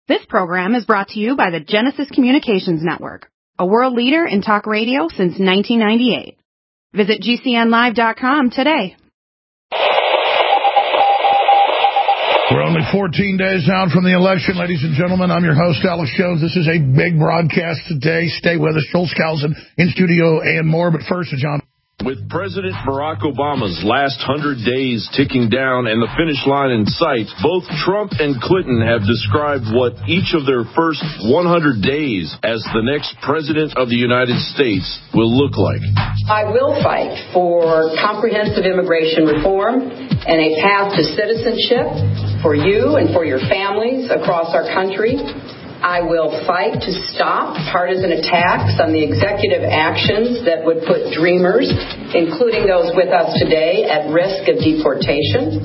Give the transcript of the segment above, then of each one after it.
This program is brought to you by the Genesis Communications Network, a world leader in talk radio since 1998. Visit GCNlive.com today. We're only 14 days out from the election, ladies and gentlemen. I'm your host, Alex Jones. This is a big broadcast today. Stay with us. Joel Skousen in studio and more. But first, John. With President Barack Obama's last 100 days ticking down and the finish line in sight, both Trump and Clinton have described what each of their first 100 days as the next president of the United States will look like. I will fight for comprehensive immigration reform and a path to citizenship for you and for your families across our country. I will fight to stop partisan attacks on the executive actions that would put dreamers, including those with us today, at risk of deportation.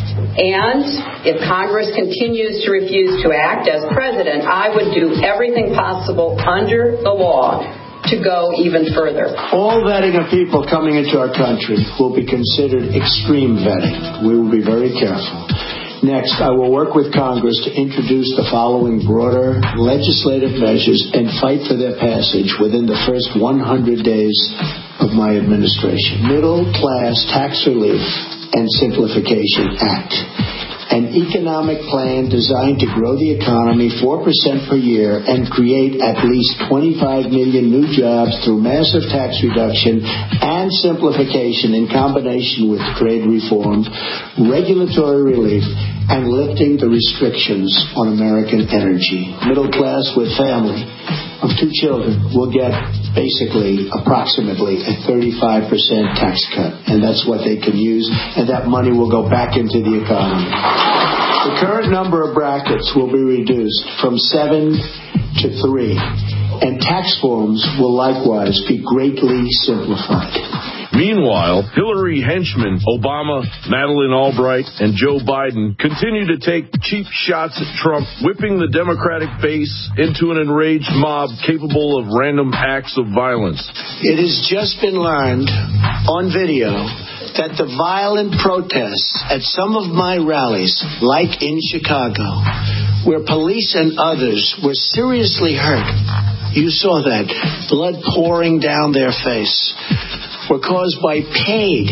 And if Congress continues to refuse to act as president, I would do everything possible under the law to go even further. All vetting of people coming into our country will be considered extreme vetting. We will be very careful. Next, I will work with Congress to introduce the following broader legislative measures and fight for their passage within the first 100 days of my administration. Middle Class Tax Relief and Simplification Act. An economic plan designed to grow the economy 4% per year and create at least 25 million new jobs through massive tax reduction and simplification in combination with trade reform, regulatory relief, and lifting the restrictions on American energy. Middle class with family of 2 children will get basically approximately a 35% tax cut, and that's what they can use, and that money will go back into the economy. The current number of brackets will be reduced from 7 to 3, and tax forms will likewise be greatly simplified. Meanwhile, Hillary henchmen Obama, Madeleine Albright, and Joe Biden continue to take cheap shots at Trump, whipping the Democratic base into an enraged mob capable of random acts of violence. It has just been learned on video that the violent protests at some of my rallies, like in Chicago, where police and others were seriously hurt, you saw that, blood pouring down their face, were caused by paid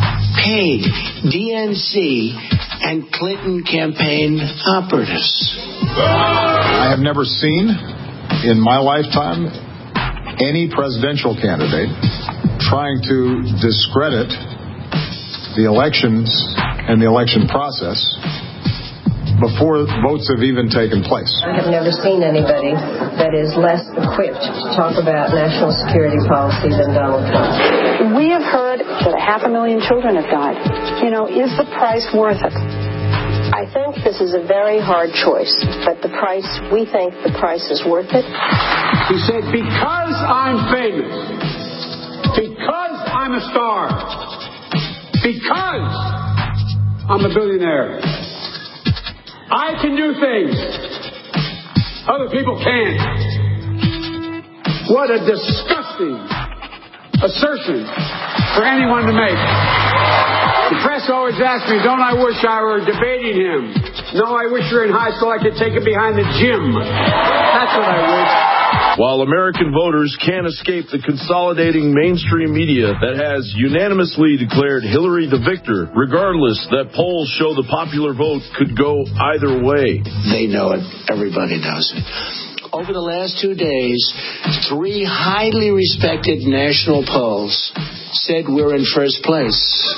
DNC and Clinton campaign operatives. I have never seen in my lifetime any presidential candidate trying to discredit the elections and the election process before votes have even taken place. I have never seen anybody that is less equipped to talk about national security policy than Donald Trump. We have heard that 500,000 children have died. Is the price worth it? I think this is a very hard choice, but we think the price is worth it. He said, because I'm famous, because I'm a star, because I'm a billionaire, I can do things other people can't. What a disgusting assertion for anyone to make. The press always asks me, don't I wish I were debating him? No, I wish you were in high school, I could take it behind the gym. That's what I wish. While American voters can't escape the consolidating mainstream media that has unanimously declared Hillary the victor, regardless that polls show the popular vote could go either way. They know it. Everybody knows it. Over the last 2 days, 3 highly respected national polls said we're in first place.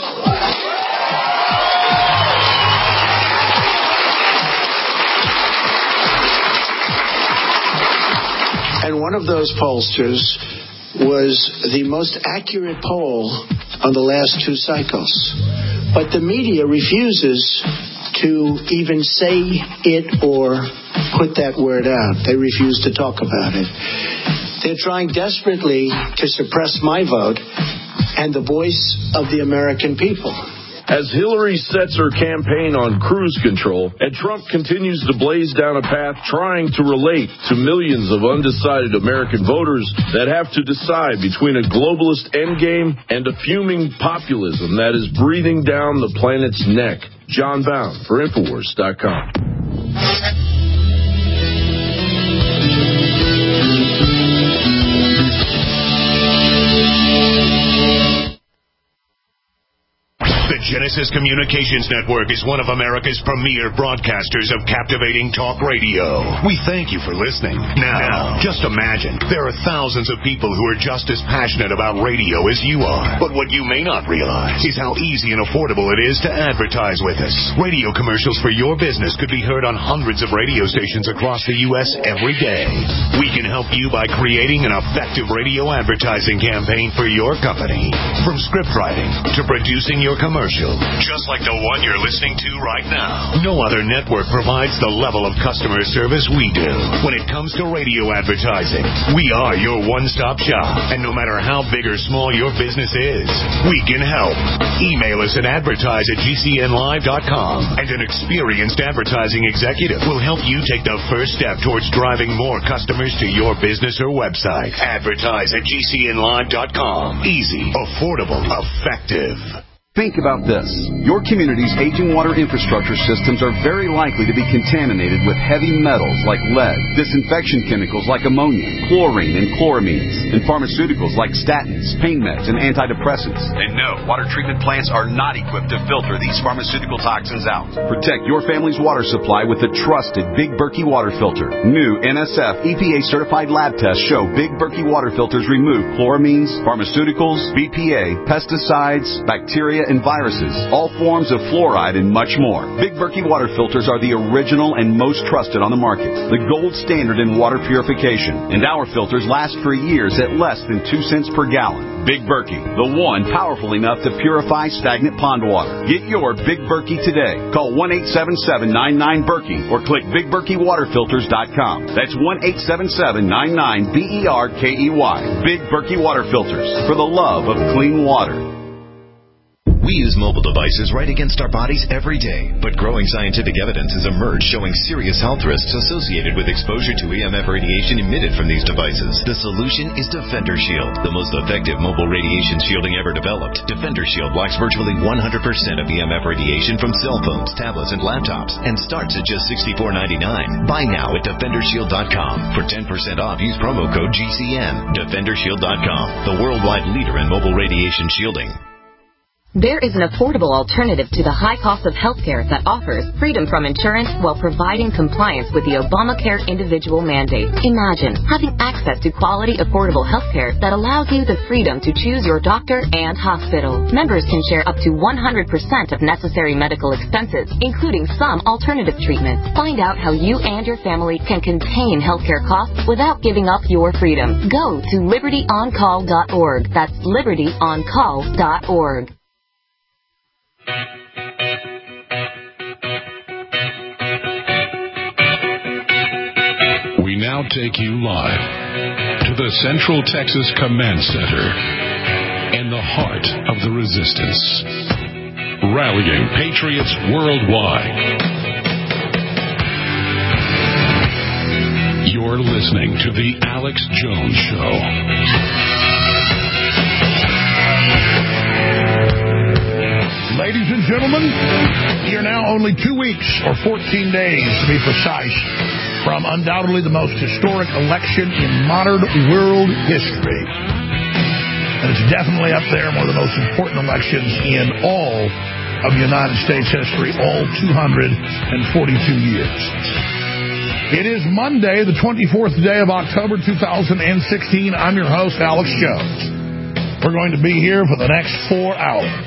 And one of those pollsters was the most accurate poll on the last 2 cycles. But the media refuses to even say it or put that word out. They refuse to talk about it. They're trying desperately to suppress my vote and the voice of the American people. As Hillary sets her campaign on cruise control and Trump continues to blaze down a path trying to relate to millions of undecided American voters that have to decide between a globalist endgame and a fuming populism that is breathing down the planet's neck. John Bound for Infowars.com. Genesis Communications Network is one of America's premier broadcasters of captivating talk radio. We thank you for listening. Now, just imagine, there are thousands of people who are just as passionate about radio as you are. But what you may not realize is how easy and affordable it is to advertise with us. Radio commercials for your business could be heard on hundreds of radio stations across the U.S. every day. We can help you by creating an effective radio advertising campaign for your company. From script writing to producing your commercial, just like the one you're listening to right now. No other network provides the level of customer service we do. When it comes to radio advertising, we are your one-stop shop. And no matter how big or small your business is, we can help. Email us at advertise@gcnlive.com, and an experienced advertising executive will help you take the first step towards driving more customers to your business or website. Advertise@gcnlive.com. Easy, affordable, effective. Think about this. Your community's aging water infrastructure systems are very likely to be contaminated with heavy metals like lead, disinfection chemicals like ammonia, chlorine and chloramines, and pharmaceuticals like statins, pain meds, and antidepressants. And no, water treatment plants are not equipped to filter these pharmaceutical toxins out. Protect your family's water supply with the trusted Big Berkey water filter. New NSF EPA-certified lab tests show Big Berkey water filters remove chloramines, pharmaceuticals, BPA, pesticides, bacteria, and viruses, all forms of fluoride, and much more. Big Berkey water filters are the original and most trusted on the market, the gold standard in water purification, and our filters last for years at less than 2 cents per gallon. Big Berkey, the one powerful enough to purify stagnant pond water. Get your Big Berkey today. Call 1-877-99-BERKEY or click BigBerkeyWaterFilters.com. That's 1-877-99-BERKEY. Big Berkey Water Filters, for the love of clean water. We use mobile devices right against our bodies every day, but growing scientific evidence has emerged showing serious health risks associated with exposure to EMF radiation emitted from these devices. The solution is Defender Shield, the most effective mobile radiation shielding ever developed. Defender Shield blocks virtually 100% of EMF radiation from cell phones, tablets, and laptops, and starts at just $64.99. Buy now at DefenderShield.com. For 10% off, use promo code GCN. DefenderShield.com, the worldwide leader in mobile radiation shielding. There is an affordable alternative to the high cost of healthcare that offers freedom from insurance while providing compliance with the Obamacare individual mandate. Imagine having access to quality, affordable healthcare that allows you the freedom to choose your doctor and hospital. Members can share up to 100% of necessary medical expenses, including some alternative treatments. Find out how you and your family can contain healthcare costs without giving up your freedom. Go to LibertyOnCall.org. That's LibertyOnCall.org. We now take you live to the Central Texas Command Center in the heart of the resistance, rallying patriots worldwide. You're listening to The Alex Jones Show. Ladies and gentlemen, we are now only 2 weeks, or 14 days to be precise, from undoubtedly the most historic election in modern world history. And it's definitely up there, one of the most important elections in all of United States history, all 242 years. It is Monday, the 24th day of October 2016. I'm your host, Alex Jones. We're going to be here for the next 4 hours.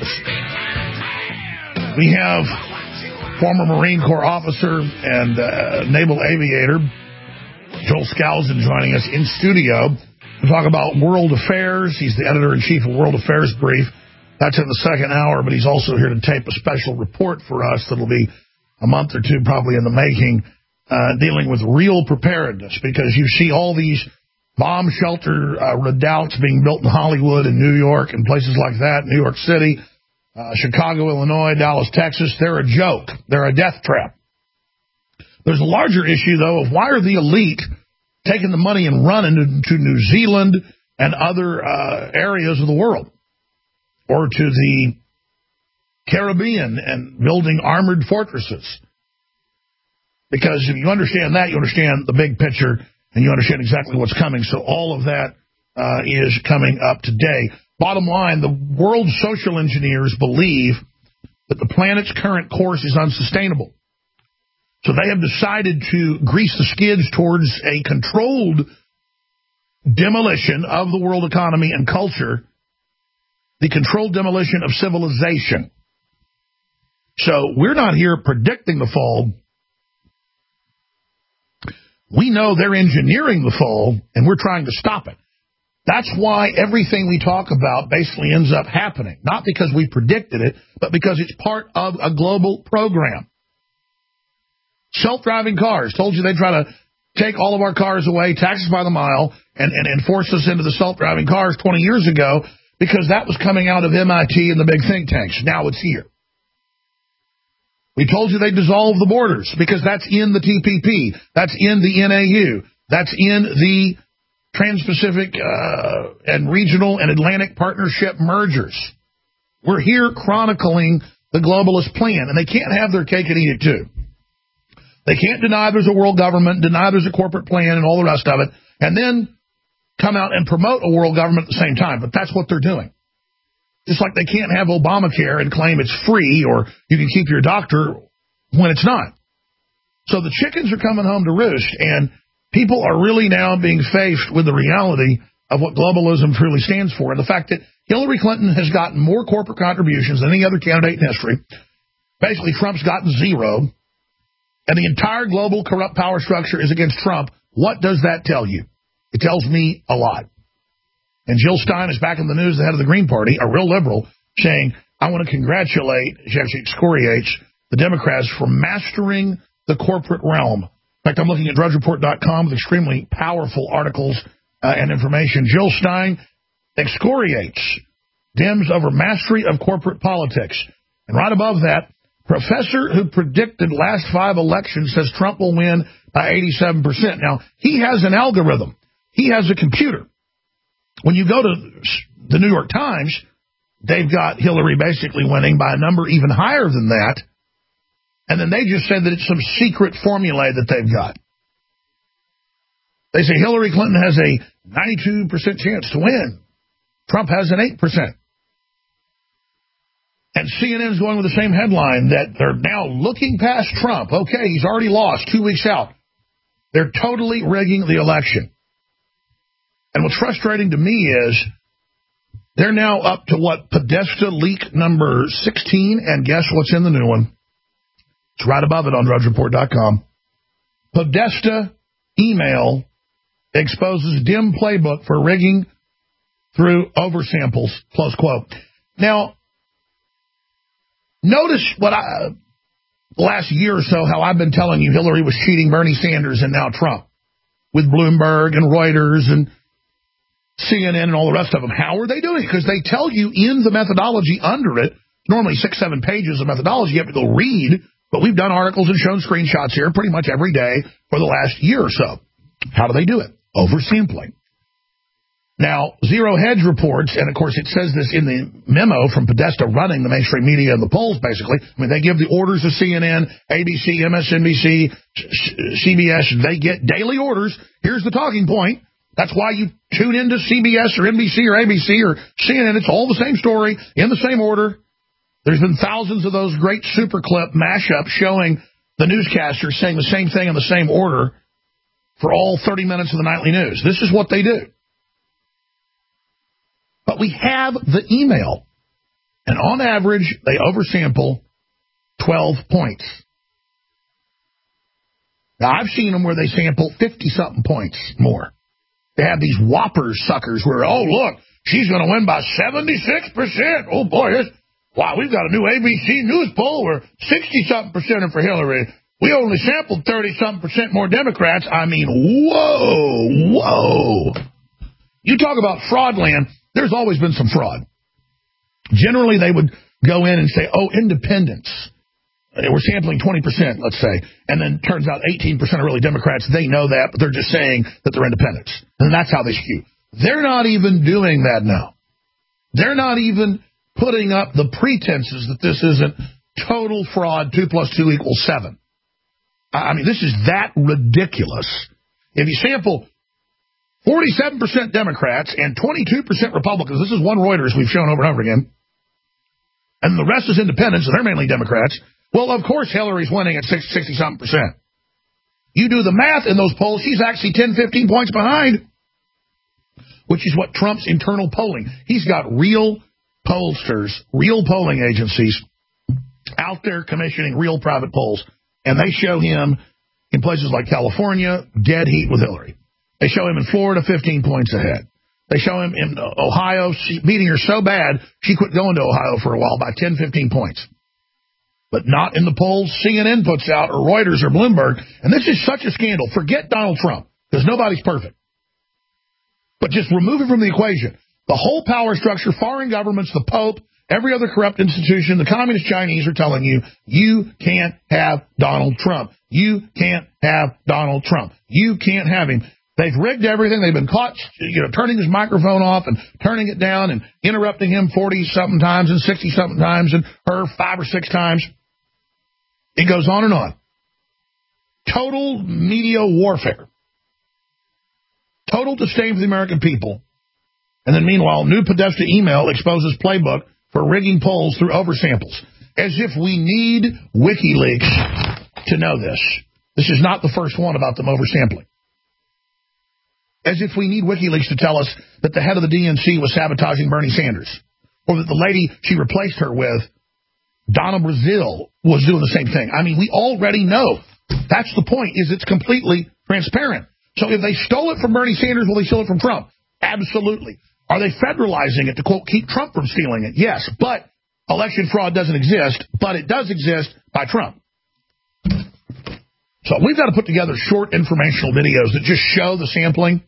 We have former Marine Corps officer and naval aviator Joel Skousen joining us in studio to talk about world affairs. He's the editor-in-chief of World Affairs Brief. That's in the second hour, but he's also here to tape a special report for us that'll be a month or two probably in the making, dealing with real preparedness, because you see all these bomb shelter redoubts being built in Hollywood and New York and places like that, New York City, Chicago, Illinois, Dallas, Texas. They're a joke. They're a death trap. There's a larger issue, though, of why are the elite taking the money and running to New Zealand and other areas of the world, or to the Caribbean and building armored fortresses? Because if you understand that, you understand the big picture, and you understand exactly what's coming. So all of that is coming up today. Bottom line, the world social engineers believe that the planet's current course is unsustainable. So they have decided to grease the skids towards a controlled demolition of the world economy and culture, the controlled demolition of civilization. So we're not here predicting the fall. We know they're engineering the fall, and we're trying to stop it. That's why everything we talk about basically ends up happening. Not because we predicted it, but because it's part of a global program. Self-driving cars. Told you they'd try to take all of our cars away, taxes by the mile, and force us into the self-driving cars 20 years ago because that was coming out of MIT and the big think tanks. Now it's here. We told you they'd dissolve the borders because that's in the TPP. That's in the NAU. That's in the Trans-Pacific and Regional and Atlantic Partnership mergers. We're here chronicling the globalist plan, and they can't have their cake and eat it too. They can't deny there's a world government, deny there's a corporate plan and all the rest of it, and then come out and promote a world government at the same time. But that's what they're doing. Just like they can't have Obamacare and claim it's free or you can keep your doctor when it's not. So the chickens are coming home to roost, and people are really now being faced with the reality of what globalism truly stands for, and the fact that Hillary Clinton has gotten more corporate contributions than any other candidate in history. Basically, Trump's gotten zero, and the entire global corrupt power structure is against Trump. What does that tell you? It tells me a lot. And Jill Stein is back in the news, the head of the Green Party, a real liberal, saying, I want to congratulate, she actually excoriates the Democrats for mastering the corporate realm. In fact, I'm looking at drudgereport.com with extremely powerful articles and information. Jill Stein excoriates Dems over mastery of corporate politics. And right above that, professor who predicted last 5 elections says Trump will win by 87%. Now, he has an algorithm. He has a computer. When you go to the New York Times, they've got Hillary basically winning by a number even higher than that. And then they just said that it's some secret formula that they've got. They say Hillary Clinton has a 92% chance to win. Trump has an 8%. And CNN's going with the same headline that they're now looking past Trump. Okay, he's already lost 2 weeks out. They're totally rigging the election. And what's frustrating to me is they're now up to what, Podesta leak number 16, and guess what's in the new one? It's right above it on drudgereport.com. Podesta email exposes dim playbook for rigging through oversamples, close quote. Now, notice what the last year or so, how I've been telling you Hillary was cheating Bernie Sanders and now Trump with Bloomberg and Reuters and CNN and all the rest of them. How are they doing it? Because they tell you in the methodology under it, normally 6-7 pages of methodology, you have to go read, but we've done articles and shown screenshots here pretty much every day for the last year or so. How do they do it? Oversampling. Now, Zero Hedge reports, and of course it says this in the memo from Podesta running the mainstream media and the polls, basically. I mean, they give the orders to CNN, ABC, MSNBC, CBS. They get daily orders. Here's the talking point. That's why you tune into CBS or NBC or ABC or CNN. It's all the same story in the same order. There's been thousands of those great super clip mashups showing the newscasters saying the same thing in the same order for all 30 minutes of the nightly news. This is what they do. But we have the email, and on average, they oversample 12 points. Now, I've seen them where they sample 50-something points more. They have these whopper suckers where, oh, look, she's going to win by 76%. Oh, boy, wow, we've got a new ABC News poll where 60-something% are for Hillary. We only sampled 30-something% more Democrats. I mean, whoa. You talk about fraud land. There's always been some fraud. Generally, they would go in and say, oh, independents. We're sampling 20%, let's say. And then turns out 18% are really Democrats. They know that, but they're just saying that they're independents. And that's how they skew. They're not even doing that now. They're not even putting up the pretenses that this isn't total fraud, 2 + 2 = 7. I mean, this is that ridiculous. If you sample 47% Democrats and 22% Republicans, this is one Reuters we've shown over and over again, and the rest is independents, and they're mainly Democrats, well, of course Hillary's winning at 60-something%. You do the math in those polls, she's actually 10, 15 points behind, which is what Trump's internal polling. He's got real pollsters, real polling agencies out there commissioning real private polls, and they show him in places like California, dead heat with Hillary. They show him in Florida, 15 points ahead. They show him in Ohio, beating her so bad, she quit going to Ohio for a while by 10, 15 points. But not in the polls CNN puts out, or Reuters or Bloomberg. And this is such a scandal. Forget Donald Trump, because nobody's perfect. But just remove it from the equation. The whole power structure, foreign governments, the Pope, every other corrupt institution, the communist Chinese are telling you, you can't have Donald Trump. You can't have Donald Trump. You can't have him. They've rigged everything. They've been caught, turning his microphone off and turning it down and interrupting him 40-something times and 60-something times and her 5 or 6 times. It goes on and on. Total media warfare. Total disdain for the American people. And then meanwhile, new Podesta email exposes playbook for rigging polls through oversamples. As if we need WikiLeaks to know this. This is not the first one about them oversampling. As if we need WikiLeaks to tell us that the head of the DNC was sabotaging Bernie Sanders. Or that the lady she replaced her with, Donna Brazile, was doing the same thing. I mean, we already know. That's the point, is it's completely transparent. So if they stole it from Bernie Sanders, will they steal it from Trump? Absolutely. Are they federalizing it to, quote, keep Trump from stealing it? Yes, but election fraud doesn't exist, but it does exist by Trump. So we've got to put together short informational videos that just show the sampling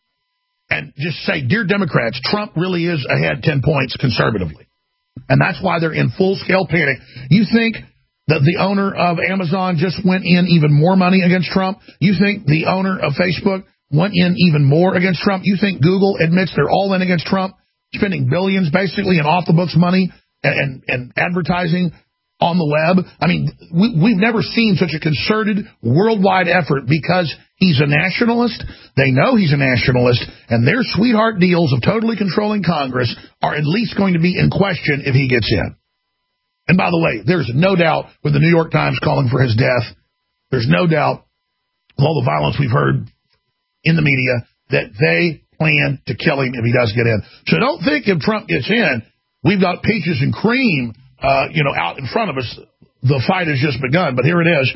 and just say, dear Democrats, Trump really is ahead 10 points conservatively. And that's why they're in full-scale panic. You think that the owner of Amazon just went in even more money against Trump? You think the owner of Facebook went in even more against Trump? You think Google admits they're all in against Trump, spending billions basically in off-the-books money and advertising on the web? I mean, we've never seen such a concerted worldwide effort because he's a nationalist. They know he's a nationalist, and their sweetheart deals of totally controlling Congress are at least going to be in question if he gets in. And by the way, there's no doubt with the New York Times calling for his death, there's no doubt with all the violence we've heard in the media that they plan to kill him if he does get in. So don't think if Trump gets in, we've got peaches and cream out in front of us. The fight has just begun, but here it is.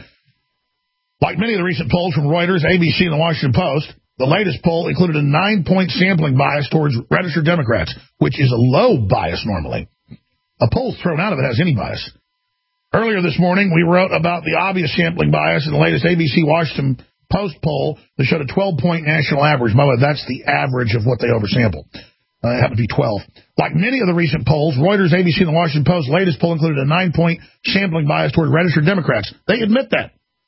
Like many of the recent polls from Reuters, ABC, and the Washington Post, the latest poll included a 9-point sampling bias towards registered Democrats, which is a low bias normally. A poll thrown out of it has any bias. Earlier this morning, we wrote about the obvious sampling bias in the latest ABC Washington Post poll that showed a 12-point national average. By the way, that's the average of what they oversampled. It happened to be 12. Like many of the recent polls, Reuters, ABC, and the Washington Post's latest poll included a 9-point sampling bias toward registered Democrats. They admit that.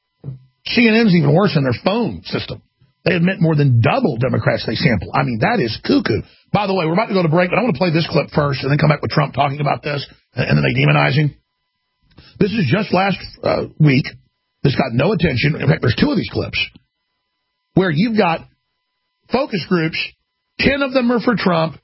CNN's even worse in their phone system. They admit more than double Democrats they sample. I mean, that is cuckoo. By the way, we're about to go to break, but I want to play this clip first and then come back with Trump talking about this, and then they demonize him. This is just last week. This got no attention. In fact, there's 2 of these clips where you've got focus groups, 10 of them are for Trump,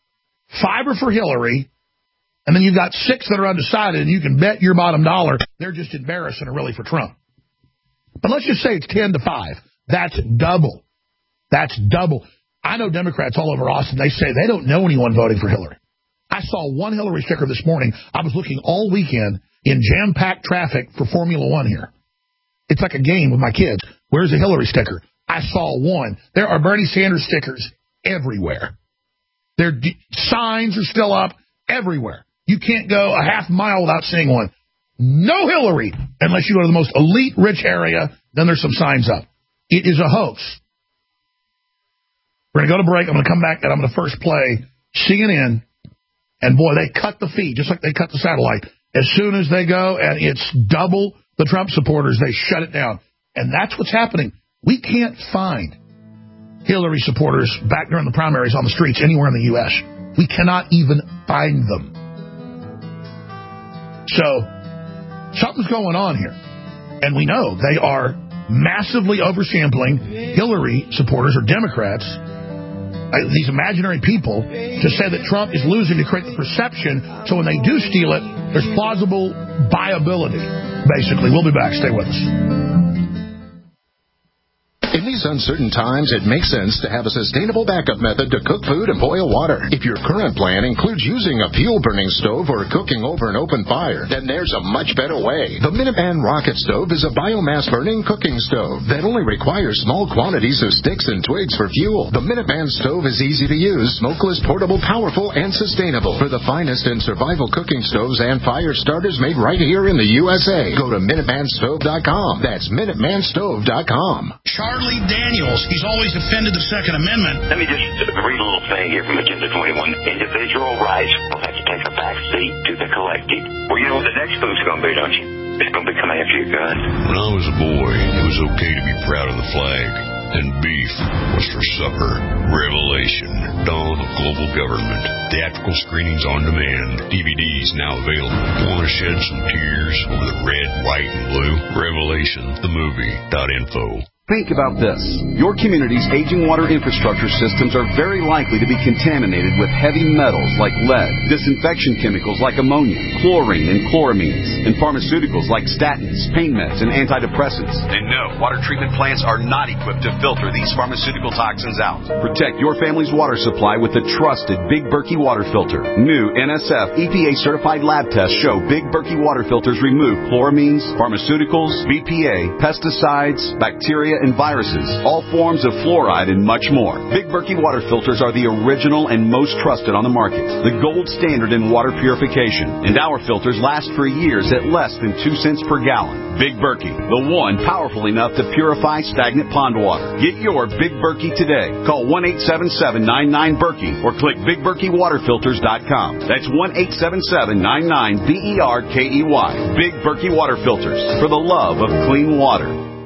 5 are for Hillary, and then you've got 6 that are undecided, and you can bet your bottom dollar they're just embarrassed and are really for Trump. But let's just say it's 10 to 5. That's double. That's double. I know Democrats all over Austin, they say they don't know anyone voting for Hillary. I saw one Hillary sticker this morning. I was looking all weekend in jam-packed traffic for Formula One here. It's like a game with my kids. Where's a Hillary sticker? I saw one. There are Bernie Sanders stickers everywhere. Their signs are still up everywhere. You can't go a half mile without seeing one. No Hillary, unless you go to the most elite, rich area, then there's some signs up. It is a hoax. We're going to go to break. I'm going to come back, and I'm going to first play CNN. And, boy, they cut the feed, just like they cut the satellite. As soon as they go, and it's double the Trump supporters, they shut it down. And that's what's happening. We can't find Hillary supporters back during the primaries on the streets anywhere in the U.S. We cannot even find them. So something's going on here. And we know they are massively oversampling Hillary supporters or Democrats these imaginary people to say that Trump is losing to create the perception, so when they do steal it, there's plausible viability, basically. We'll be back. Stay with us. In these uncertain times, it makes sense to have a sustainable backup method to cook food and boil water. If your current plan includes using a fuel-burning stove or cooking over an open fire, then there's a much better way. The Minuteman Rocket Stove is a biomass-burning cooking stove that only requires small quantities of sticks and twigs for fuel. The Minuteman Stove is easy to use, smokeless, portable, powerful, and sustainable. For the finest in survival cooking stoves and fire starters made right here in the USA, go to MinutemanStove.com. That's MinutemanStove.com. Charlie Daniels, he's always defended the Second Amendment. Let me just read a little thing here from Agenda 21. Individual rights will have to take a back seat to the collective. Well, you know what the next move's going to be, don't you? It's going to be coming after your gun. When I was a boy, it was okay to be proud of the flag. And beef was for supper. Revelation, Dawn of Global Government. Theatrical screenings on demand. DVDs now available. Want to shed some tears over the red, white, and blue? Revelation, the movie.info. Think about this. Your community's aging water infrastructure systems are very likely to be contaminated with heavy metals like lead, disinfection chemicals like ammonia, chlorine and chloramines, and pharmaceuticals like statins, pain meds, and antidepressants. And no, water treatment plants are not equipped to filter these pharmaceutical toxins out. Protect your family's water supply with the trusted Big Berkey water filter. New NSF EPA-certified lab tests show Big Berkey water filters remove chloramines, pharmaceuticals, BPA, pesticides, bacteria, and viruses, all forms of fluoride, and much more. Big Berkey water filters are the original and most trusted on the market, the gold standard in water purification, and our filters last for years at less than 2 cents per gallon. Big Berkey, the one powerful enough to purify stagnant pond water. Get your Big Berkey today. Call 1-877-99-BERKEY or click BigBerkeyWaterFilters.com. That's 1-877-99-BERKEY. Big Berkey Water Filters, for the love of clean water.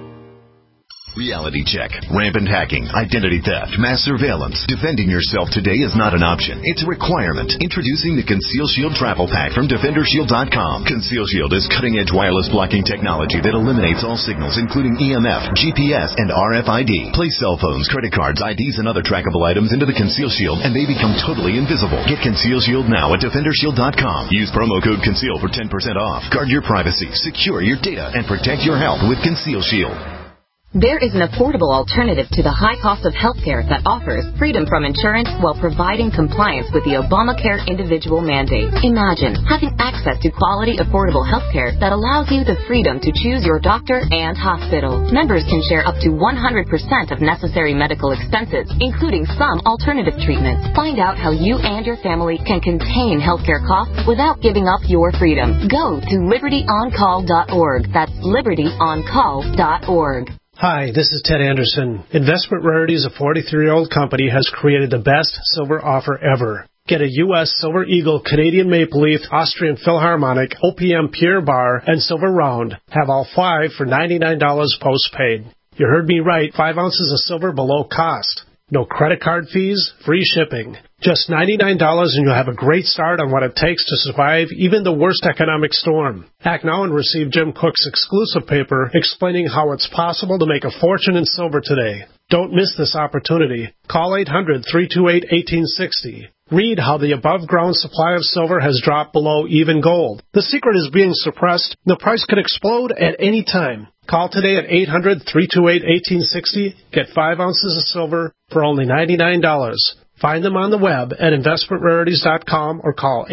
Reality check, rampant hacking, identity theft, mass surveillance. Defending yourself today is not an option. It's a requirement. Introducing the Conceal Shield Travel Pack from DefenderShield.com. Conceal Shield is cutting-edge wireless blocking technology that eliminates all signals, including EMF, GPS, and RFID. Place cell phones, credit cards, IDs, and other trackable items into the Conceal Shield, and they become totally invisible. Get Conceal Shield now at DefenderShield.com. Use promo code CONCEAL for 10% off. Guard your privacy, secure your data, and protect your health with Conceal Shield. There is an affordable alternative to the high cost of health care that offers freedom from insurance while providing compliance with the Obamacare individual mandate. Imagine having access to quality, affordable health care that allows you the freedom to choose your doctor and hospital. Members can share up to 100% of necessary medical expenses, including some alternative treatments. Find out how you and your family can contain healthcare costs without giving up your freedom. Go to libertyoncall.org. That's libertyoncall.org. Hi, this is Ted Anderson. Investment Rarities, a 43-year-old company, has created the best silver offer ever. Get a U.S. Silver Eagle, Canadian Maple Leaf, Austrian Philharmonic, OPM Pierre Bar, and Silver Round. Have all 5 for $99 postpaid. You heard me right, 5 ounces of silver below cost. No credit card fees, free shipping. Just $99 and you'll have a great start on what it takes to survive even the worst economic storm. Act now and receive Jim Cook's exclusive paper explaining how it's possible to make a fortune in silver today. Don't miss this opportunity. Call 800-328-1860. Read how the above-ground supply of silver has dropped below even gold. The secret is being suppressed. The price could explode at any time. Call today at 800-328-1860. Get 5 ounces of silver for only $99. Find them on the web at investmentrarities.com or call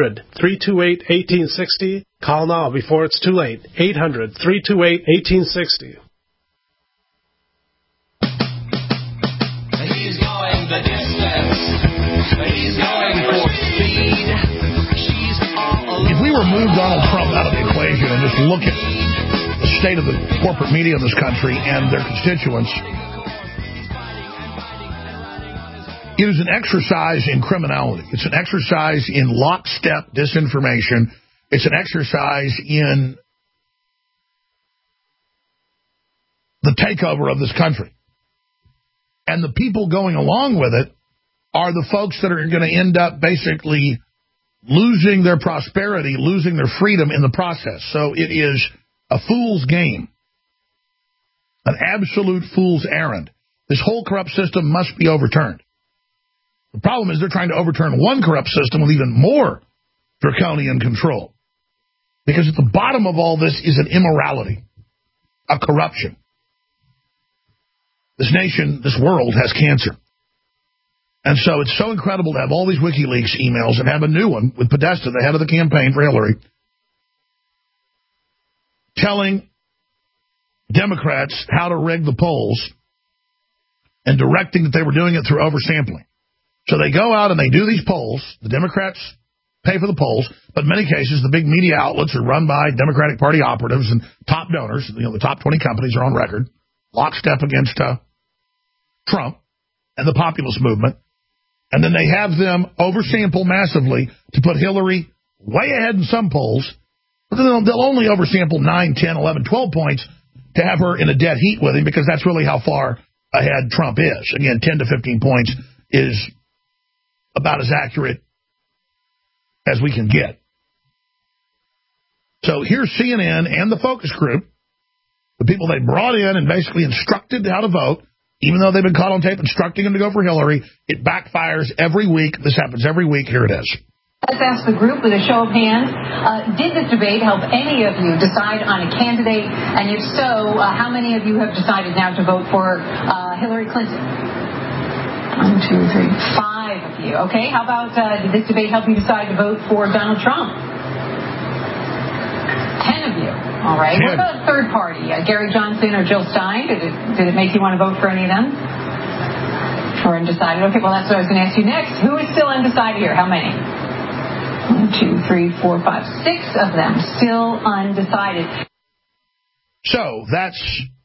800-328-1860. Call now before it's too late. 800-328-1860. He's going the distance. He's going for speed. She's all alone. If we remove Donald Trump out of the equation and just look at the state of the corporate media in this country and their constituents, it is an exercise in criminality. It's an exercise in lockstep disinformation. It's an exercise in the takeover of this country. And the people going along with it are the folks that are going to end up basically losing their prosperity, losing their freedom in the process. So it is a fool's game, an absolute fool's errand. This whole corrupt system must be overturned. The problem is they're trying to overturn one corrupt system with even more draconian control. Because at the bottom of all this is an immorality, a corruption. This nation, this world has cancer. And so it's so incredible to have all these WikiLeaks emails and have a new one with Podesta, the head of the campaign for Hillary, telling Democrats how to rig the polls and directing that they were doing it through oversampling. So they go out and they do these polls. The Democrats pay for the polls, but in many cases the big media outlets are run by Democratic Party operatives and top donors. You know, the top 20 companies are on record, lockstep against Trump and the populist movement. And then they have them oversample massively to put Hillary way ahead in some polls. But then they'll only oversample 9, 10, 11, 12 points to have her in a dead heat with him, because that's really how far ahead Trump is. Again, 10 to 15 points is about as accurate as we can get. So here's CNN and the focus group, the people they brought in and basically instructed how to vote, even though they've been caught on tape instructing them to go for Hillary. It backfires every week. This happens every week. Here it is. Let's ask the group with a show of hands. Did this debate help any of you decide on a candidate? And if so, how many of you have decided now to vote for Hillary Clinton? 1, 2, 3, 5 of you. Okay, how about did this debate help you decide to vote for Donald Trump? 10 of you. All right. What about a third party? Gary Johnson or Jill Stein? Did it make you want to vote for any of them? Or undecided? Okay, well, that's what I was going to ask you next. Who is still undecided here? How many? 1, 2, 3, 4, 5, 6 of them still undecided. So that's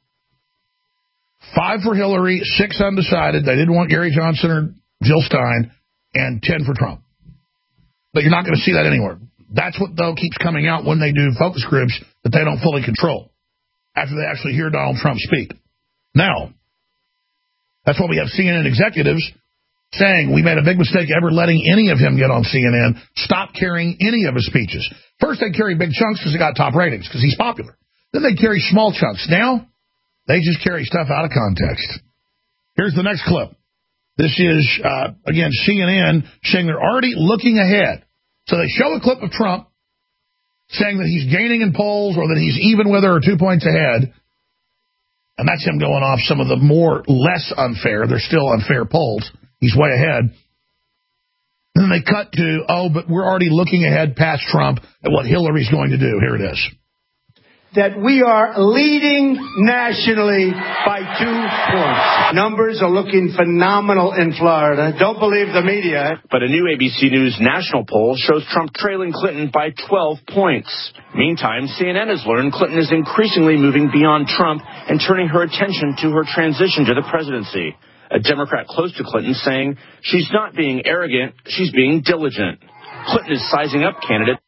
5 for Hillary, 6 undecided. They didn't want Gary Johnson or Jill Stein, and 10 for Trump. But you're not going to see that anywhere. That's what, though, keeps coming out when they do focus groups that they don't fully control after they actually hear Donald Trump speak. Now, that's why we have CNN executives saying we made a big mistake ever letting any of him get on CNN. Stop carrying any of his speeches. First, they carry big chunks because they got top ratings, because he's popular. Then they carry small chunks. Now, they just carry stuff out of context. Here's the next clip. This is, again, CNN saying they're already looking ahead. So they show a clip of Trump saying that he's gaining in polls or that he's even with her or 2 points ahead. And that's him going off some of the less unfair. They're still unfair polls. He's way ahead. And then they cut to, but we're already looking ahead past Trump at what Hillary's going to do. Here it is. That we are leading nationally by 2 points. Numbers are looking phenomenal in Florida. Don't believe the media. But a new ABC News national poll shows Trump trailing Clinton by 12 points. Meantime, CNN has learned Clinton is increasingly moving beyond Trump and turning her attention to her transition to the presidency. A Democrat close to Clinton saying she's not being arrogant, she's being diligent. Clinton is sizing up candidates.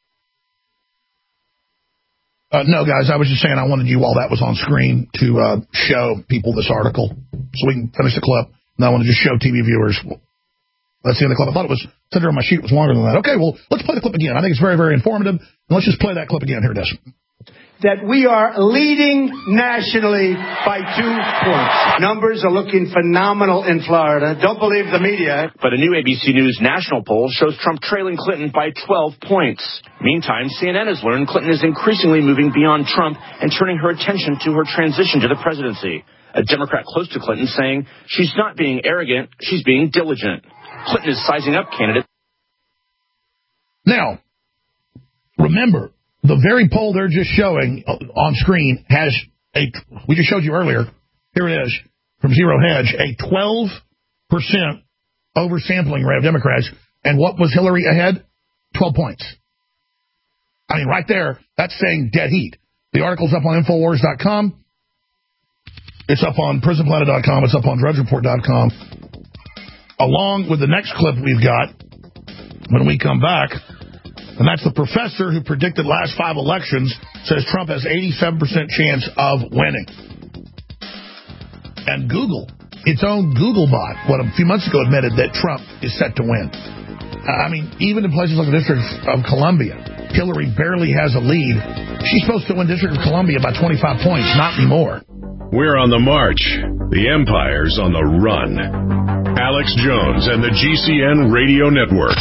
No, guys, I was just saying I wanted you, while that was on screen, to show people this article so we can finish the clip. And I want to just show TV viewers. Let's see the clip. I thought it was, centered on my sheet, it was longer than that. Okay, well, let's play the clip again. I think it's very, very informative. And let's just play that clip again. Here it is. That we are leading nationally by 2 points. Numbers are looking phenomenal in Florida. Don't believe the media. But a new ABC News national poll shows Trump trailing Clinton by 12 points. Meantime, CNN has learned Clinton is increasingly moving beyond Trump and turning her attention to her transition to the presidency. A Democrat close to Clinton saying she's not being arrogant, she's being diligent. Clinton is sizing up candidates. Now, remember, the very poll they're just showing on screen has we just showed you earlier, here it is, from Zero Hedge, a 12% oversampling rate of Democrats. And what was Hillary ahead? 12 points. I mean, right there, that's saying dead heat. The article's up on Infowars.com. It's up on PrisonPlanet.com. It's up on DrudgeReport.com. Along with the next clip we've got when we come back. And that's the professor who predicted last 5 elections, says Trump has 87% chance of winning. And Google, its own Google bot, a few months ago admitted that Trump is set to win. I mean, even in places like the District of Columbia, Hillary barely has a lead. She's supposed to win District of Columbia by 25 points, not anymore. We're on the march. The empire's on the run. Alex Jones and the GCN Radio Network.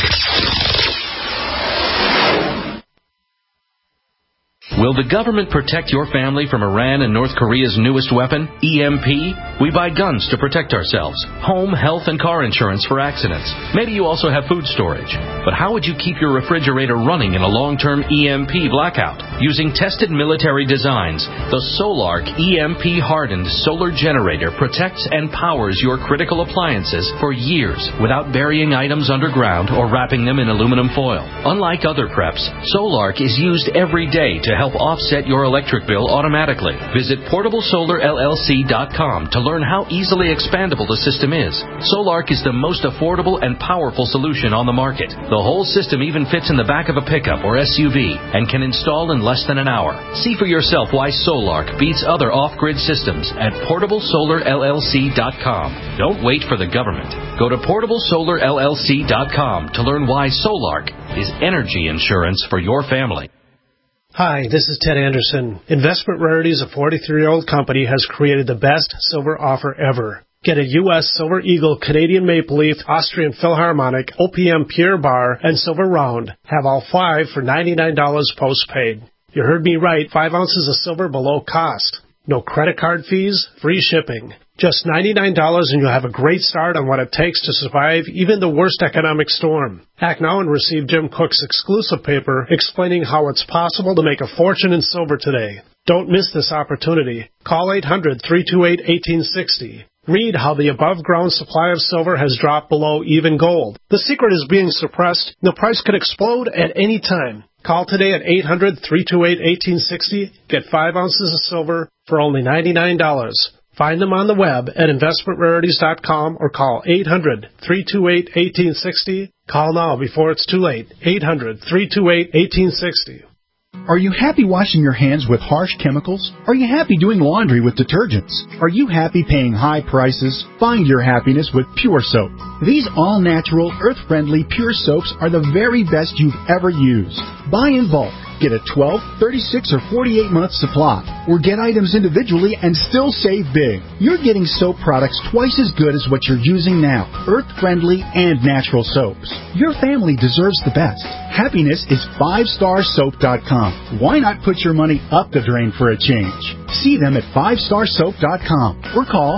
Will the government protect your family from Iran and North Korea's newest weapon, EMP? We buy guns to protect ourselves, home, health, and car insurance for accidents. Maybe you also have food storage. But how would you keep your refrigerator running in a long-term EMP blackout? Using tested military designs, the Solarc EMP-hardened solar generator protects and powers your critical appliances for years without burying items underground or wrapping them in aluminum foil. Unlike other preps, Solarc is used every day to help offset your electric bill automatically. Visit PortableSolarLLC.com to learn how easily expandable the system is. Solarc is the most affordable and powerful solution on the market. The whole system even fits in the back of a pickup or SUV and can install in less than an hour. See for yourself why Solarc beats other off-grid systems at PortableSolarLLC.com. Don't wait for the government. Go to PortableSolarLLC.com to learn why Solarc is energy insurance for your family. Hi, this is Ted Anderson. Investment Rarities, a 43-year-old company, has created the best silver offer ever. Get a U.S. Silver Eagle, Canadian Maple Leaf, Austrian Philharmonic, OPM Pure Bar, and Silver Round. Have all 5 for $99 postpaid. You heard me right, 5 ounces of silver below cost. No credit card fees, free shipping. Just $99 and you'll have a great start on what it takes to survive even the worst economic storm. Act now and receive Jim Cook's exclusive paper explaining how it's possible to make a fortune in silver today. Don't miss this opportunity. Call 800-328-1860. Read how the above-ground supply of silver has dropped below even gold. The secret is being suppressed. The price could explode at any time. Call today at 800-328-1860. Get 5 ounces of silver for only $99. Find them on the web at investmentrarities.com or call 800-328-1860. Call now before it's too late. 800-328-1860. Are you happy washing your hands with harsh chemicals? Are you happy doing laundry with detergents? Are you happy paying high prices? Find your happiness with Pure Soap. These all-natural, earth-friendly Pure Soaps are the very best you've ever used. Buy in bulk. Get a 12, 36, or 48-month supply, or get items individually and still save big. You're getting soap products twice as good as what you're using now, earth-friendly and natural soaps. Your family deserves the best. Happiness is 5starsoap.com. Why not put your money up the drain for a change? See them at 5starsoap.com or call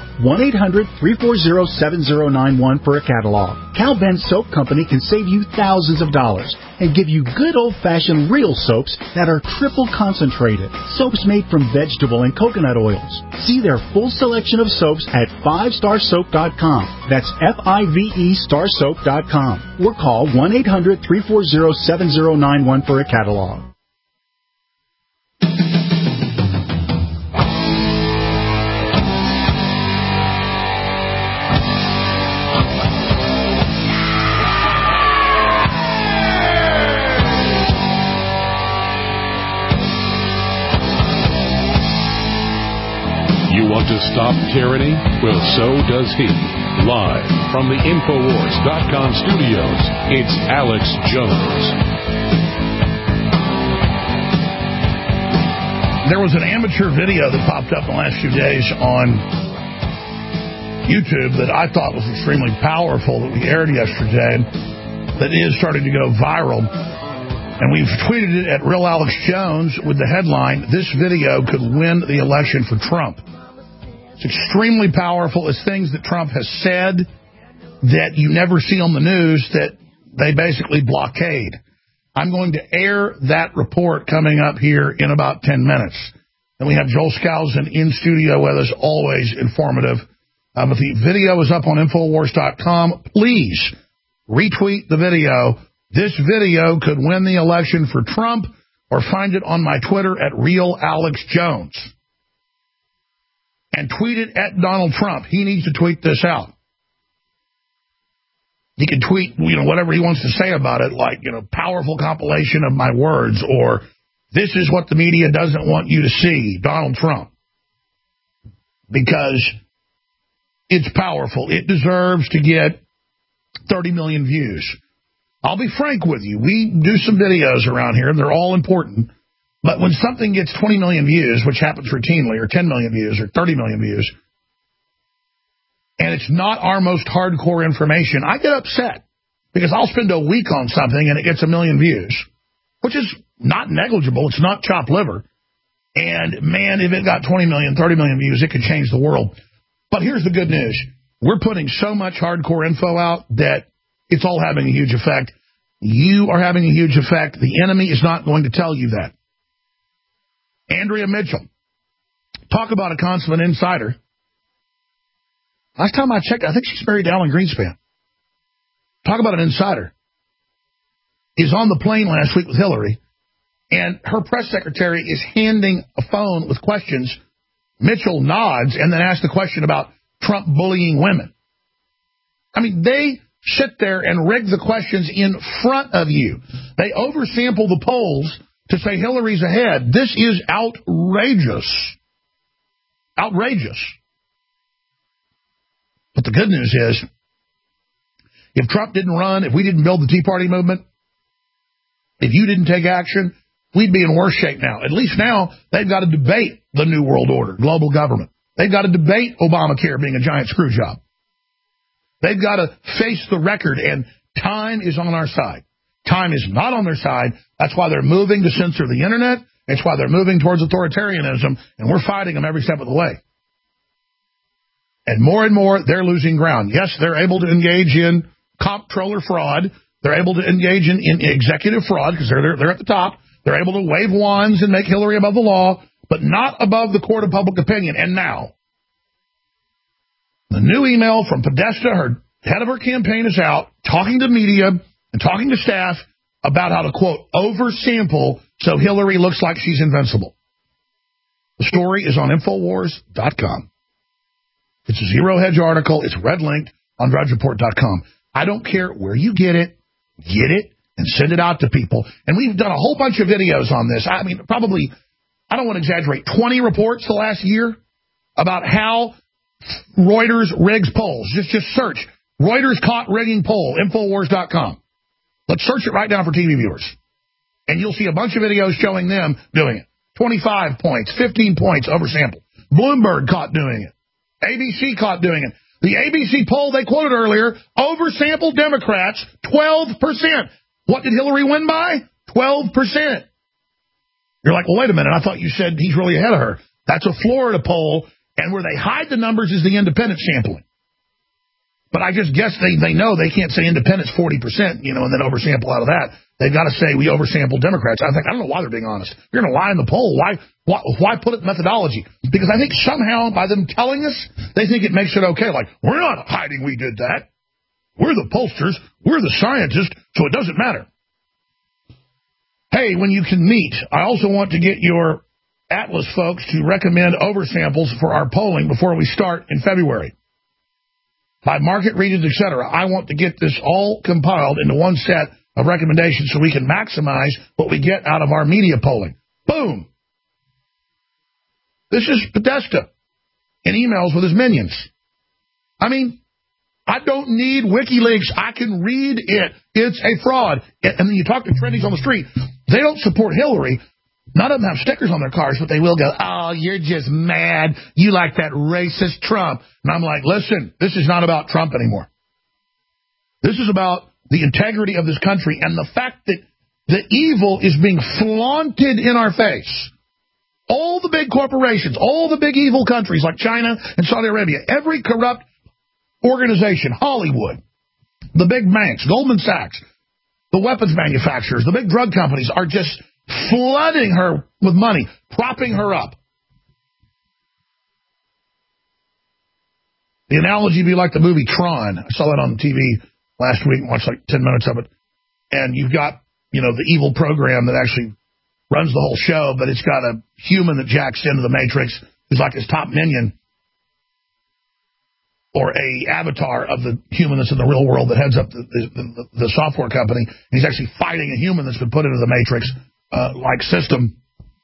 1-800-340-7091 for a catalog. Cal Ben Soap Company can save you thousands of dollars and give you good old-fashioned real soaps that are triple concentrated. Soaps made from vegetable and coconut oils. See their full selection of soaps at 5starsoap.com. That's F-I-V-E starsoap.com. Or call 1-800-340-7091 for a catalog. You want to stop tyranny? Well, so does he. Live from the Infowars.com studios, it's Alex Jones. There was an amateur video that popped up in the last few days on YouTube that I thought was extremely powerful that we aired yesterday that is starting to go viral. And we've tweeted it at Real Alex Jones with the headline, "This video could win the election for Trump." It's extremely powerful. It's things that Trump has said that you never see on the news that they basically blockade. I'm going to air that report coming up here in about 10 minutes. And we have Joel Skousen in studio with us, always informative. But the video is up on Infowars.com. Please retweet the video. This video could win the election for Trump, or find it on my Twitter at Real Alex Jones. And tweet it at Donald Trump. He needs to tweet this out. He can tweet, whatever he wants to say about it, like, powerful compilation of my words, or this is what the media doesn't want you to see, Donald Trump. Because it's powerful. It deserves to get 30 million views. I'll be frank with you. We do some videos around here, and they're all important. But when something gets 20 million views, which happens routinely, or 10 million views, or 30 million views, and it's not our most hardcore information, I get upset because I'll spend a week on something and it gets 1 million views, which is not negligible. It's not chopped liver. And, man, if it got 20 million, 30 million views, it could change the world. But here's the good news. We're putting so much hardcore info out that it's all having a huge effect. You are having a huge effect. The enemy is not going to tell you that. Andrea Mitchell. Talk about a consummate insider. Last time I checked, I think she's married to Alan Greenspan. Talk about an insider. Is on the plane last week with Hillary, and her press secretary is handing a phone with questions. Mitchell nods and then asks the question about Trump bullying women. I mean, they sit there and rig the questions in front of you. They oversample the polls to say Hillary's ahead. This is outrageous. Outrageous. But the good news is, if Trump didn't run, if we didn't build the Tea Party movement, if you didn't take action, we'd be in worse shape now. At least now they've got to debate the New World Order, global government. They've got to debate Obamacare being a giant screw job. They've got to face the record, and time is on our side. Time is not on their side. That's why they're moving to censor the Internet. It's why they're moving towards authoritarianism, and we're fighting them every step of the way. And more, they're losing ground. Yes, they're able to engage in comptroller fraud. They're able to engage in executive fraud because they're at the top. They're able to wave wands and make Hillary above the law, but not above the court of public opinion. And now, the new email from Podesta, her head of her campaign, is out talking to media and talking to staff about how to, quote, oversample so Hillary looks like she's invincible. The story is on Infowars.com. It's a Zero Hedge article. It's red-linked on DrudgeReport.com. I don't care where you get it and send it out to people. And we've done a whole bunch of videos on this. I mean, probably, I don't want to exaggerate, 20 reports the last year about how Reuters rigs polls. Just search Reuters caught rigging poll, Infowars.com. Let's search it right now for TV viewers. And you'll see a bunch of videos showing them doing it. 25 points, 15 points oversample. Bloomberg caught doing it. ABC caught doing it. The ABC poll they quoted earlier, oversampled Democrats 12%. What did Hillary win by? 12%. You're like, well, wait a minute. I thought you said he's really ahead of her. That's a Florida poll, and where they hide the numbers is the independent sampling. But I just guess they know they can't say independent's 40%, and then oversample out of that. They've got to say we oversampled Democrats. I don't know why they're being honest. If you're going to lie in the poll, why put it in methodology? Because I think somehow by them telling us, they think it makes it okay. Like, we're not hiding we did that. We're the pollsters. We're the scientists, so it doesn't matter. Hey, when you can meet, I also want to get your Atlas folks to recommend oversamples for our polling before we start in February. By market regions, etc. I want to get this all compiled into one set of recommendations so we can maximize what we get out of our media polling. Boom! This is Podesta in emails with his minions. I mean, I don't need WikiLeaks. I can read it. It's a fraud. And then you talk to trendies on the street. They don't support Hillary. None of them have stickers on their cars, but they will go, oh, you're just mad. You like that racist Trump. And I'm like, listen, this is not about Trump anymore. This is about the integrity of this country and the fact that the evil is being flaunted in our face. All the big corporations, all the big evil countries like China and Saudi Arabia, every corrupt organization, Hollywood, the big banks, Goldman Sachs, the weapons manufacturers, the big drug companies are just flooding her with money, propping her up. The analogy would be like the movie Tron. I saw that on TV last week and watched like 10 minutes of it. And you've got, the evil program that actually runs the whole show, but it's got a human that jacks into the Matrix who's like his top minion, or a avatar of the human that's in the real world that heads up the software company. And he's actually fighting a human that's been put into the Matrix like system.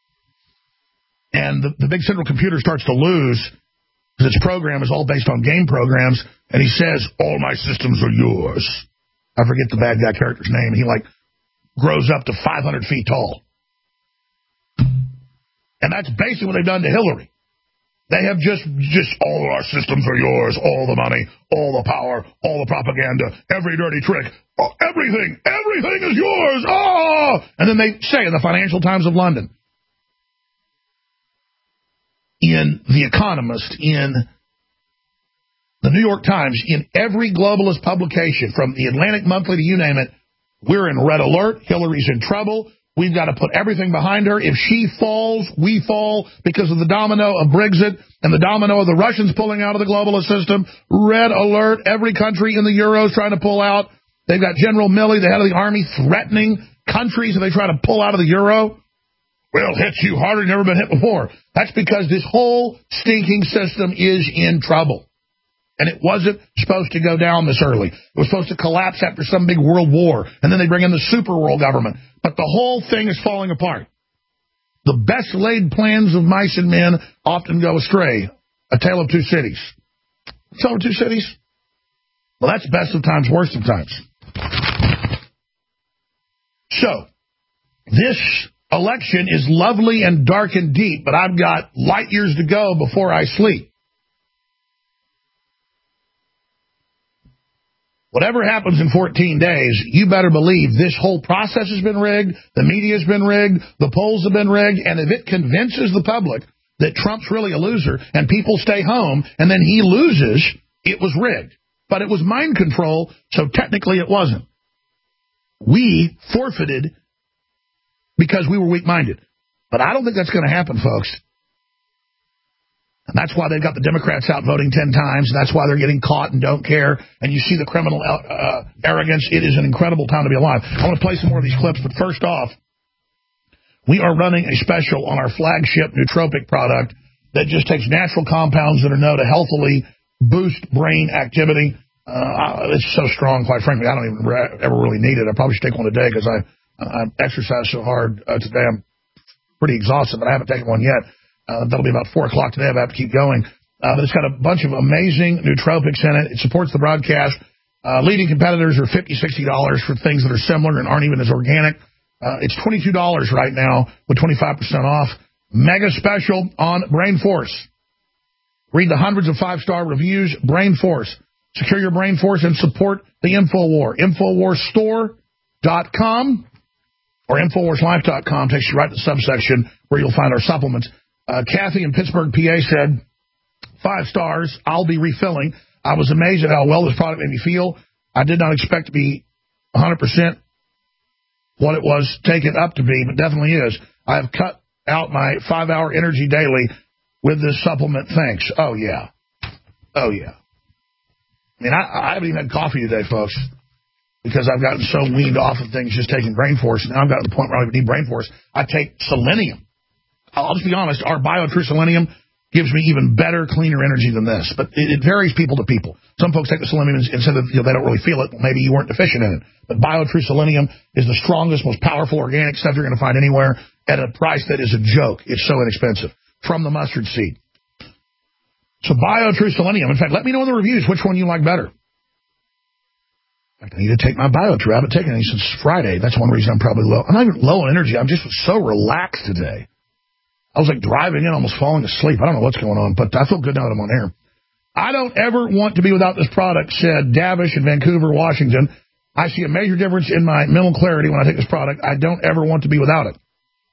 And the big central computer starts to lose because its program is all based on game programs. And he says, all my systems are yours. I forget the bad guy character's name. He grows up to 500 feet tall. And that's basically what they've done to Hillary. They have just all of our systems are yours, all the money, all the power, all the propaganda, every dirty trick, everything is yours. Oh! And then they say in the Financial Times of London, in The Economist, in the New York Times, in every globalist publication, from the Atlantic Monthly to you name it, we're in red alert. Hillary's in trouble. We've got to put everything behind her. If she falls, we fall because of the domino of Brexit and the domino of the Russians pulling out of the globalist system. Red alert. Every country in the Euro is trying to pull out. They've got General Milley, the head of the army, threatening countries if they try to pull out of the Euro. We'll hit you harder than you've ever been hit before. That's because this whole stinking system is in trouble. And it wasn't supposed to go down this early. It was supposed to collapse after some big world war. And then they bring in the super world government. But the whole thing is falling apart. The best laid plans of mice and men often go astray. A Tale of Two Cities. Tale of Two Cities? Well, that's best of times, worst of times. So, this election is lovely and dark and deep, but I've got light years to go before I sleep. Whatever happens in 14 days, you better believe this whole process has been rigged, the media's been rigged, the polls have been rigged, and if it convinces the public that Trump's really a loser and people stay home and then he loses, it was rigged. But it was mind control, so technically it wasn't. We forfeited because we were weak-minded. But I don't think that's going to happen, folks. And that's why they've got the Democrats out voting 10 times. And that's why they're getting caught and don't care. And you see the criminal arrogance. It is an incredible time to be alive. I want to play some more of these clips. But first off, we are running a special on our flagship nootropic product that just takes natural compounds that are known to healthily boost brain activity. It's so strong, quite frankly, I don't even ever really need it. I probably should take one a day because I exercise so hard today. I'm pretty exhausted, but I haven't taken one yet. That'll be about 4 o'clock today. I have to keep going. But it's got a bunch of amazing nootropics in it. It supports the broadcast. Leading competitors are $50, $60 for things that are similar and aren't even as organic. It's $22 right now with 25% off. Mega special on Brain Force. Read the hundreds of 5-star reviews. Brain Force. Secure your Brain Force and support the InfoWar. InfoWarsStore.com or InfoWarsLife.com takes you right to the subsection where you'll find our supplements. Kathy in Pittsburgh, PA said, 5 stars, I'll be refilling. I was amazed at how well this product made me feel. I did not expect to be 100% what it was taken up to be, but definitely is. I have cut out my 5-hour energy daily with this supplement. Thanks. Oh, yeah. Oh, yeah. I mean, I haven't even had coffee today, folks, because I've gotten so weaned off of things just taking Brain Force. Now I've got to the point where I don't even need Brain Force. I take selenium. I'll just be honest, our BioTrue Selenium gives me even better, cleaner energy than this. But it varies people to people. Some folks take the selenium and said that they don't really feel it. Well, maybe you weren't deficient in it. But BioTrue Selenium is the strongest, most powerful organic stuff you're going to find anywhere at a price that is a joke. It's so inexpensive. From the mustard seed. So BioTrue Selenium. In fact, let me know in the reviews which one you like better. In fact, I need to take my BioTrue. I haven't taken any since Friday. That's one reason I'm probably low. I'm not even low on energy. I'm just so relaxed today. I was like driving in, almost falling asleep. I don't know what's going on, but I feel good now that I'm on air. I don't ever want to be without this product, said Davish in Vancouver, Washington. I see a major difference in my mental clarity when I take this product. I don't ever want to be without it.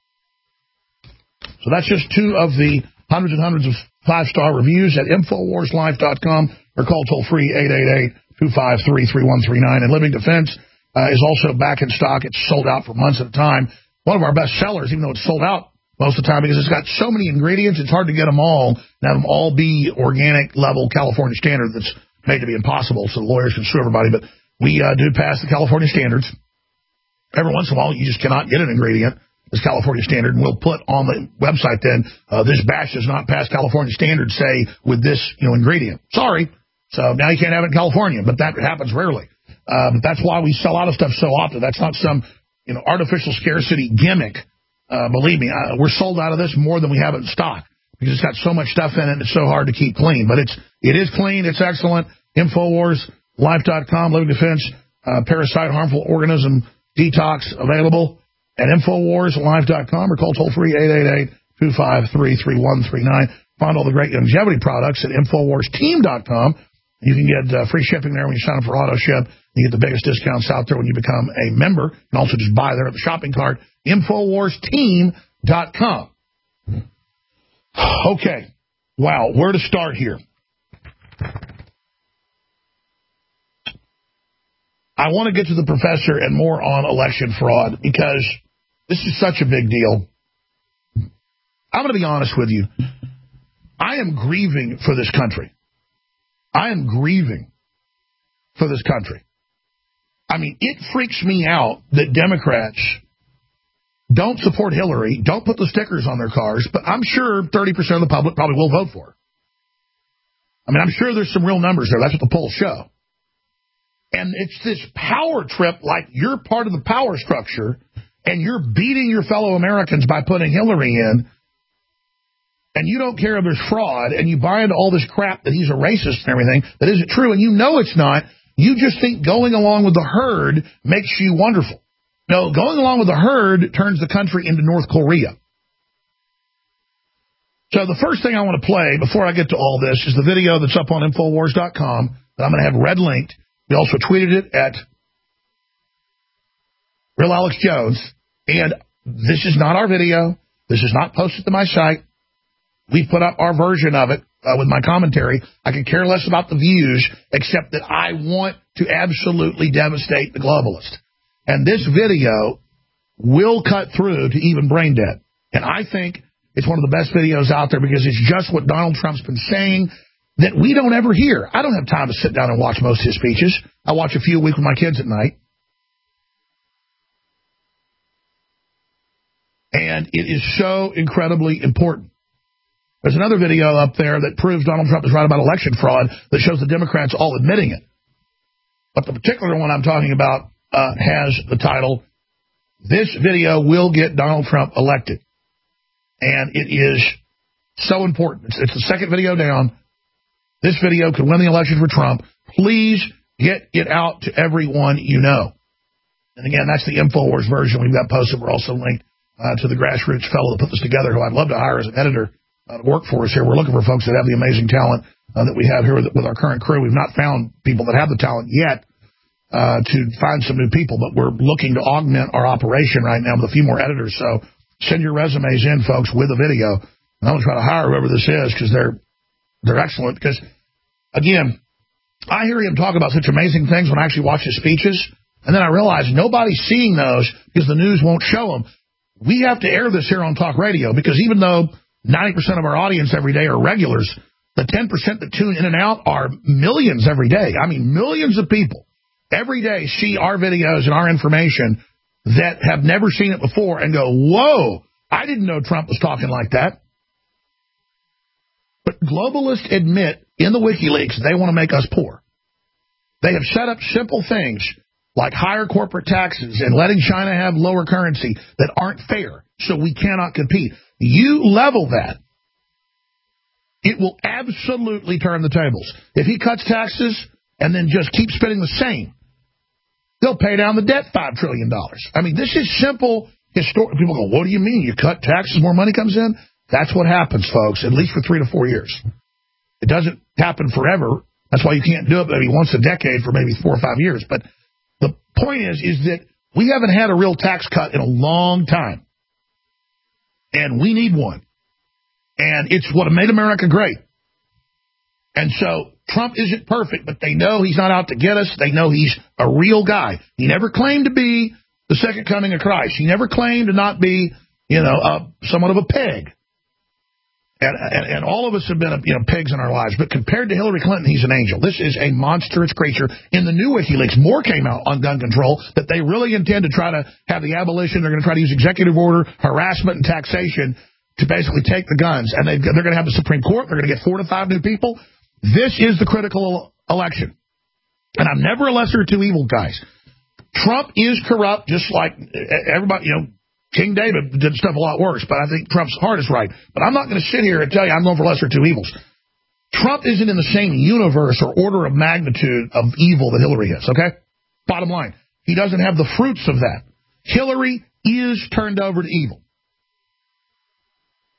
So that's just 2 of the hundreds and hundreds of 5-star reviews at InfoWarsLife.com or call toll-free 888-253-3139. And Living Defense is also back in stock. It's sold out for months at a time. One of our best sellers, even though it's sold out most of the time, because it's got so many ingredients, it's hard to get them all, and have them all be organic level California standard. That's made to be impossible, so the lawyers can sue everybody. But we do pass the California standards. Every once in a while, you just cannot get an ingredient that's California standard, and we'll put on the website then, this batch does not pass California standards, say, with this ingredient. Sorry. So now you can't have it in California, but that happens rarely. But that's why we sell out of stuff so often. That's not some artificial scarcity gimmick. Believe me, we're sold out of this more than we have it in stock because it's got so much stuff in it and it's so hard to keep clean. But it is clean. It's excellent. InfoWarsLife.com, Living Defense, parasite, harmful organism detox available at InfoWarsLife.com or call toll-free 888-253-3139. Find all the great longevity products at InfoWarsTeam.com. You can get free shipping there when you sign up for AutoShip. You get the biggest discounts out there when you become a member. You can also just buy there at the shopping cart. InfoWarsTeam.com. Okay. Wow. Where to start here? I want to get to the professor and more on election fraud because this is such a big deal. I'm going to be honest with you. I am grieving for this country. I am grieving for this country. I mean, it freaks me out that Democrats don't support Hillary, don't put the stickers on their cars, but I'm sure 30% of the public probably will vote for her. I mean, I'm sure there's some real numbers there. That's what the polls show. And it's this power trip, like you're part of the power structure, and you're beating your fellow Americans by putting Hillary in, and you don't care if there's fraud, and you buy into all this crap that he's a racist and everything that isn't true, and you know it's not. You just think going along with the herd makes you wonderful. No, going along with the herd turns the country into North Korea. So the first thing I want to play before I get to all this is the video that's up on Infowars.com that I'm going to have red linked. We also tweeted it at Real Alex Jones. And this is not our video. This is not posted to my site. We put up our version of it with my commentary. I can care less about the views, except that I want to absolutely devastate the globalist. And this video will cut through to even brain dead. And I think it's one of the best videos out there because it's just what Donald Trump's been saying that we don't ever hear. I don't have time to sit down and watch most of his speeches. I watch a few a week with my kids at night. And it is so incredibly important. There's another video up there that proves Donald Trump is right about election fraud that shows the Democrats all admitting it. But the particular one I'm talking about has the title, "This Video Will Get Donald Trump Elected." And it is so important. It's the second video down. This video could win the election for Trump. Please get it out to everyone you know. And again, that's the InfoWars version we've got posted. We're also linked to the grassroots fellow that put this together, who I'd love to hire as an editor to work for us here. We're looking for folks that have the amazing talent that we have here with our current crew. We've not found people that have the talent yet to find some new people, but we're looking to augment our operation right now with a few more editors. So send your resumes in, folks, with a video. And I'm going to try to hire whoever this is because they're excellent. Because, again, I hear him talk about such amazing things when I actually watch his speeches, and then I realize nobody's seeing those because the news won't show them. We have to air this here on talk radio because even though 90% of our audience every day are regulars, the 10% that tune in and out are millions every day. I mean, millions of people every day see our videos and our information that have never seen it before and go, whoa, I didn't know Trump was talking like that. But globalists admit in the WikiLeaks they want to make us poor. They have set up simple things like higher corporate taxes and letting China have lower currency that aren't fair, so we cannot compete. You level that, it will absolutely turn the tables. If he cuts taxes and then just keeps spending the same, they'll pay down the debt $5 trillion. I mean, this is simple. People go, what do you mean? You cut taxes, more money comes in? That's what happens, folks, at least for 3 to 4 years. It doesn't happen forever. That's why you can't do it maybe once a decade for maybe 4 or 5 years. But the point is that we haven't had a real tax cut in a long time. And we need one. And it's what made America great. And so Trump isn't perfect, but they know he's not out to get us. They know he's a real guy. He never claimed to be the second coming of Christ. He never claimed to not be, somewhat of a pig. And all of us have been, pigs in our lives. But compared to Hillary Clinton, he's an angel. This is a monstrous creature. In the new WikiLeaks, more came out on gun control that they really intend to try to have the abolition. They're going to try to use executive order, harassment, and taxation to basically take the guns. And they're going to have the Supreme Court. They're going to get 4 to 5 new people. This is the critical election. And I'm never a lesser of two evil, guys. Trump is corrupt, just like everybody, King David did stuff a lot worse, but I think Trump's heart is right. But I'm not going to sit here and tell you I'm going for lesser of two evils. Trump isn't in the same universe or order of magnitude of evil that Hillary is, okay? Bottom line, he doesn't have the fruits of that. Hillary is turned over to evil.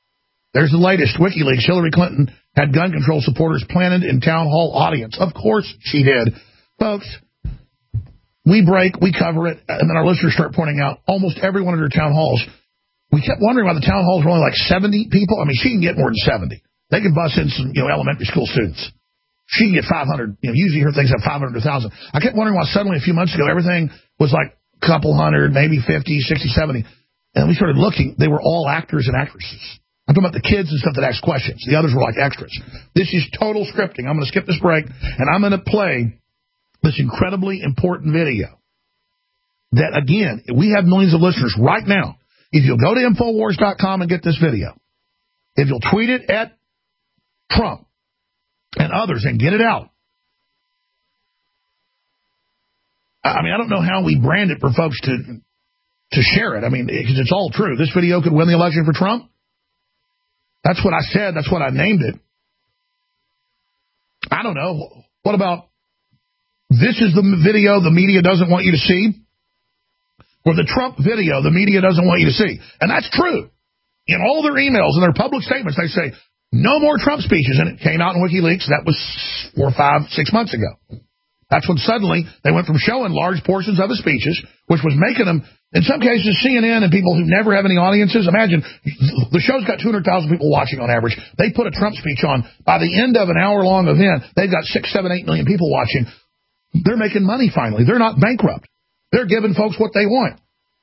There's the latest. WikiLeaks. Hillary Clinton had gun control supporters planted in town hall audience. Of course she did. Folks, we break, we cover it, and then our listeners start pointing out almost every one of their town halls. We kept wondering why the town halls were only like 70 people. I mean, she can get more than 70. They can bus in some, elementary school students. She can get 500. Usually her things have 500 to 1,000. I kept wondering why suddenly a few months ago everything was like a couple hundred, maybe 50, 60, 70. And we started looking. They were all actors and actresses. I'm talking about the kids and stuff that asked questions. The others were like extras. This is total scripting. I'm going to skip this break, and I'm going to play this incredibly important video that, again, we have millions of listeners right now. If you'll go to Infowars.com and get this video, if you'll tweet it at Trump and others and get it out. I mean, I don't know how we brand it for folks to share it. I mean, because it's all true. This video could win the election for Trump. That's what I said. That's what I named it. I don't know. What about this is the video the media doesn't want you to see? Or the Trump video the media doesn't want you to see? And that's true. In all their emails and their public statements, they say, no more Trump speeches. And it came out in WikiLeaks. That was 4, 5, 6 months ago. That's when suddenly they went from showing large portions of his speeches, which was making them, in some cases, CNN and people who never have any audiences. Imagine, the show's got 200,000 people watching on average. They put a Trump speech on. By the end of an hour-long event, they've got 6, 7, 8 million people watching. They're making money finally. They're not bankrupt. They're giving folks what they want.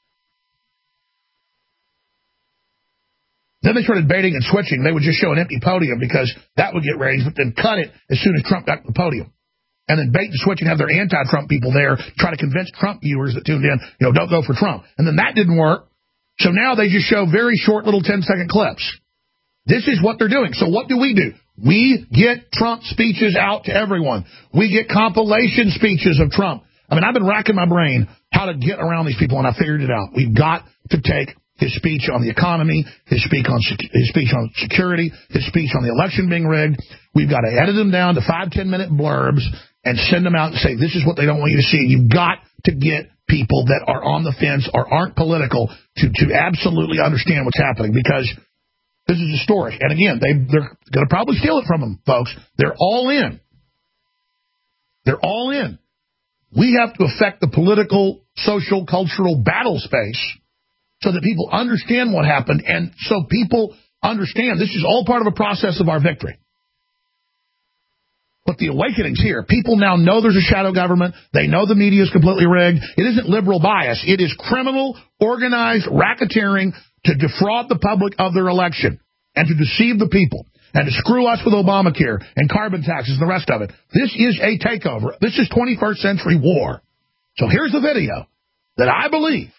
Then they started baiting and switching. They would just show an empty podium because that would get ratings, but then cut it as soon as Trump got to the podium. And then bait and switch and have their anti-Trump people there try to convince Trump viewers that tuned in, don't go for Trump. And then that didn't work. So now they just show very short little 10-second clips. This is what they're doing. So what do? We get Trump speeches out to everyone. We get compilation speeches of Trump. I mean, I've been racking my brain how to get around these people, and I figured it out. We've got to take his speech on the economy, his speech on security, his speech on the election being rigged. We've got to edit them down to 5-10-minute blurbs and send them out and say, this is what they don't want you to see. You've got to get people that are on the fence or aren't political to absolutely understand what's happening, because this is historic. And again, they're going to probably steal it from them, folks. They're all in. They're all in. We have to affect the political, social, cultural battle space so that people understand what happened, and so people understand this is all part of a process of our victory. But the awakening's here. People now know there's a shadow government. They know the media is completely rigged. It isn't liberal bias. It is criminal, organized racketeering to defraud the public of their election and to deceive the people and to screw us with Obamacare and carbon taxes and the rest of it. This is a takeover. This is 21st century war. So here's the video that I believe,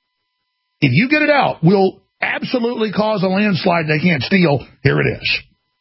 if you get it out, will absolutely cause a landslide they can't steal. Here it is.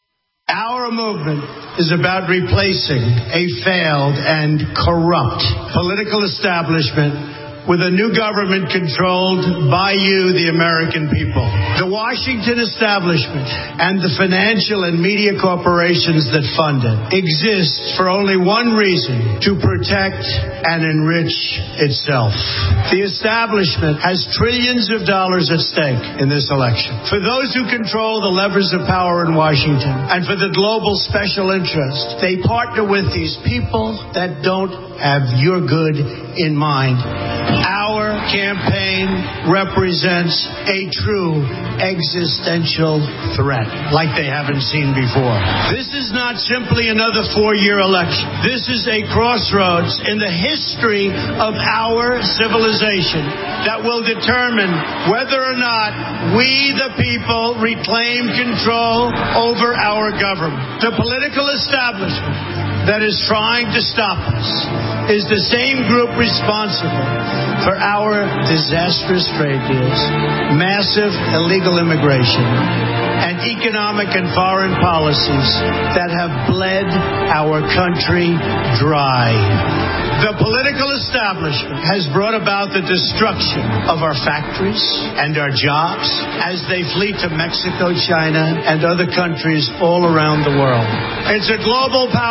Our movement is about replacing a failed and corrupt political establishment with a new government controlled by you, the American people. The Washington establishment and the financial and media corporations that fund it exist for only one reason: to protect and enrich itself. The establishment has trillions of dollars at stake in this election. For those who control the levers of power in Washington and for the global special interest, they partner with these people that don't have your good in mind. Our campaign represents a true existential threat like they haven't seen before. This is not simply another 4-year election. This is a crossroads in the history of our civilization that will determine whether or not we, the people, reclaim control over our government. The political establishment that is trying to stop us is the same group responsible for our disastrous trade deals, massive illegal immigration, and economic and foreign policies that have bled our country dry. The political establishment has brought about the destruction of our factories and our jobs as they flee to Mexico, China, and other countries all around the world. It's a global power struggle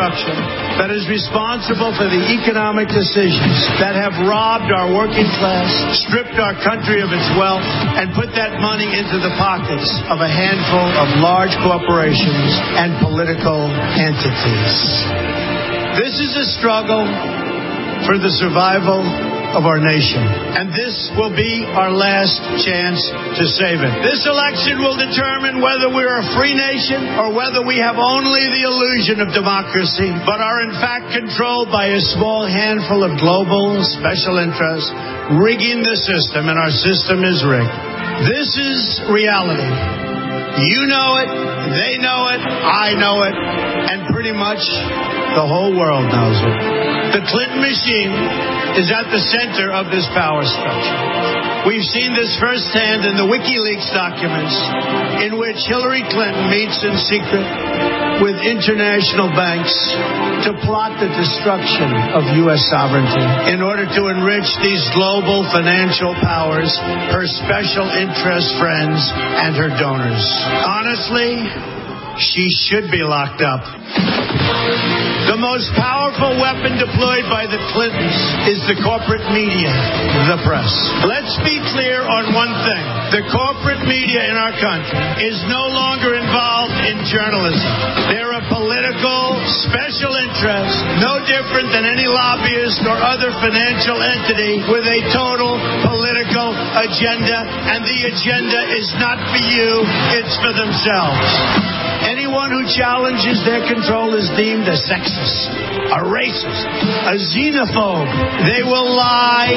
destruction that is responsible for the economic decisions that have robbed our working class, stripped our country of its wealth, and put that money into the pockets of a handful of large corporations and political entities. This is a struggle for the survival of our nation, and this will be our last chance to save it. This election will determine whether we're a free nation or whether we have only the illusion of democracy, but are in fact controlled by a small handful of global special interests rigging the system, and our system is rigged. This is reality. You know it, they know it, I know it, and pretty much the whole world knows it. The Clinton machine is at the center of this power structure. We've seen this firsthand in the WikiLeaks documents, in which Hillary Clinton meets in secret with international banks to plot the destruction of U.S. sovereignty in order to enrich these global financial powers, her special interest friends, and her donors. Honestly, she should be locked up. The most powerful weapon deployed by the Clintons is the corporate media, the press. Let's be clear on one thing. The corporate media in our country is no longer involved in journalism. They're a political special interest, no different than any lobbyist or other financial entity with a total political agenda, and the agenda is not for you, it's for themselves. Anyone who challenges their control is deemed a sexist, a racist, a xenophobe. They will lie,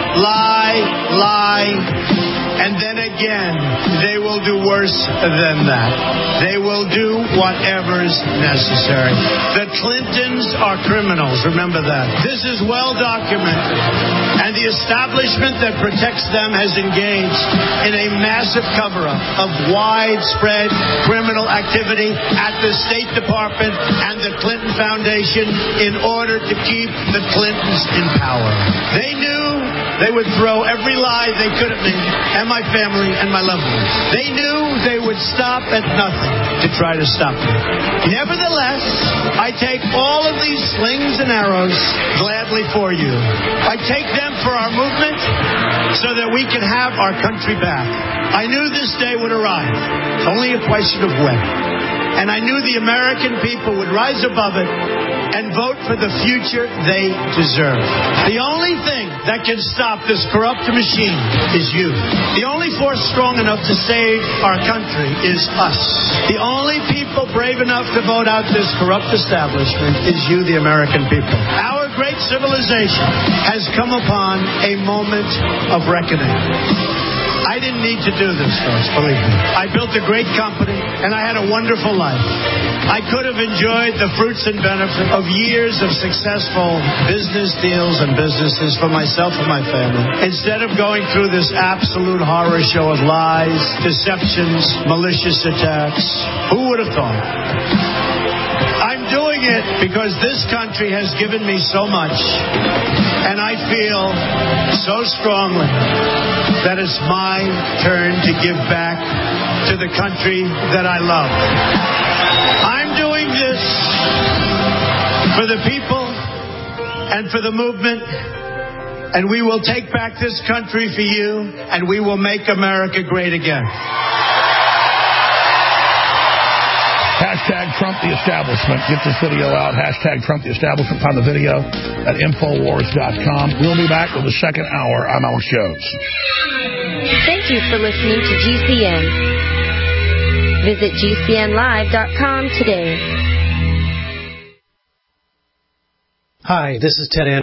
and then again, they will do worse than that. They will do whatever's necessary. The Clintons are criminals, remember that. This is well documented, and the establishment that protects them has engaged in a massive cover-up of widespread criminal activity at the State Department and the Clinton Foundation in order to keep the Clintons in power. They knew they would throw every lie they could at me and my family and my loved ones. They knew they would stop at nothing to try to stop me. Nevertheless, I take all of these slings and arrows gladly for you. I take them for our movement so that we can have our country back. I knew this day would arrive. It's only a question of when. And I knew the American people would rise above it and vote for the future they deserve. The only thing that can stop this corrupt machine is you. The only force strong enough to save our country is us. The only people brave enough to vote out this corrupt establishment is you, the American people. Our great civilization has come upon a moment of reckoning. I didn't need to do this, folks, believe me. I built a great company, and I had a wonderful life. I could have enjoyed the fruits and benefits of years of successful business deals and businesses for myself and my family, instead of going through this absolute horror show of lies, deceptions, malicious attacks. Who would have thought? I'm doing it because this country has given me so much, and I feel so strongly that it's my turn to give back to the country that I love. I'm doing this for the people and for the movement, and we will take back this country for you, and we will make America great again. Hashtag Trump the Establishment. Get this video out. Hashtag Trump the Establishment. Find the video at Infowars.com. We'll be back with the second hour. I'm Alex Jones. Thank you for listening to GCN. Visit GCNlive.com today. Hi, this is Ted Anderson.